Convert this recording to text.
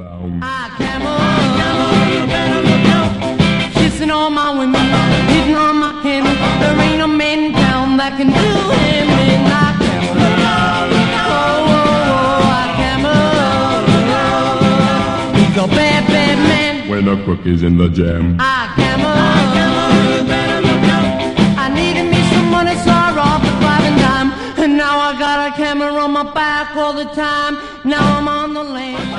down. Camel, you better look out. Kissing all my women, hitting on my hen. There ain't a man in town that can do him in. Camel, look out. Camel, he's a bad, bad man. When a crook is in the jam. Camel, you better look out. I needed me some money, so I robbed the 5 and dime. And now I got a camera on my back all the time. Now I'm on the lane.